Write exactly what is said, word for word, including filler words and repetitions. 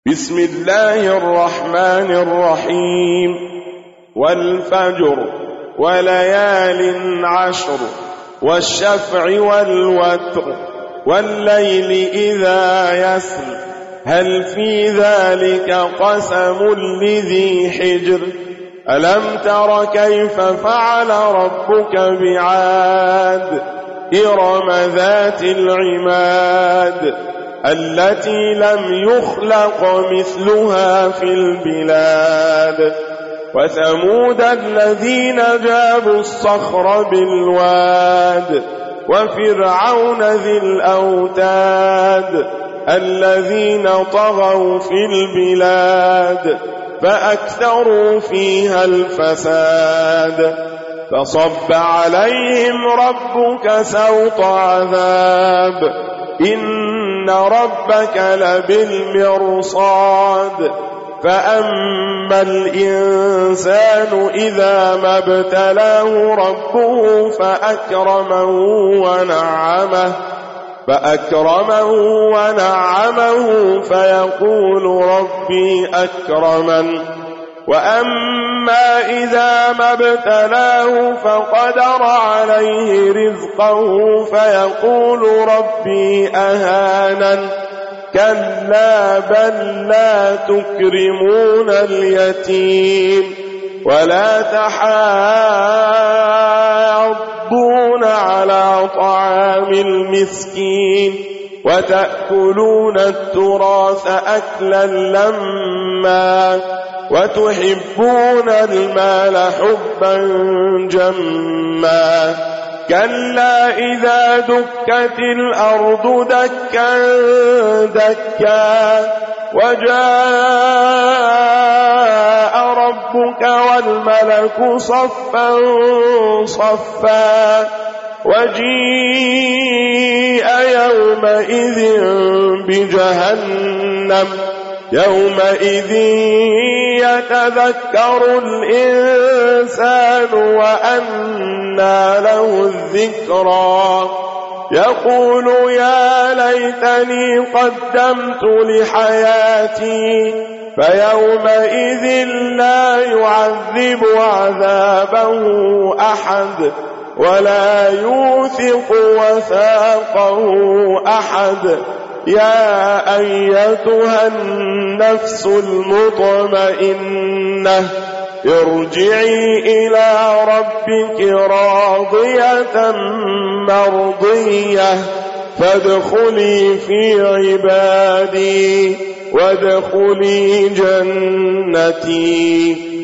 بسم الله الرحمن الرحيم والفجر وليال عشر والشفع والوتر والليل إذا يسر هل في ذلك قسم لذي حجر ألم تر كيف فعل ربك بعاد إرم ذات العماد التي لم يخلق مثلها في البلاد وثمود الذين جابوا الصخر بالواد وفرعون ذي الأوتاد الذين طغوا في البلاد فأكثروا فيها الفساد فصب عليهم ربك سوط عذاب إن ربك لبالمرصاد فأما الإنسان إذا ما ابتلاه ربه فأكرمه ونعمه فأكرمه ونعمه فيقول ربي أكرمن وأما إذا ما ابتلاه فقدر عليه رزقه فيقول ربي أهانن كلا بل لا تكرمون اليتيم ولا تحاضون على طعام المسكين وتأكلون التراث أكلا لما وتحبون المال حبا جما كلا إذا دكت الأرض دكا دكا وجاء ربك والملك صفا صفا وجيء يومئذ بجهنم يومئذ يتذكر الإنسان وأنى له الذكرى يقول يا ليتني قدمت لحياتي فيومئذ لا يعذب عذابه أحد ولا يوثق وثاقه أحد يا أيتها النفس المطمئنة ارجعي إلى ربك راضية مرضية فادخلي في عبادي وادخلي جنتي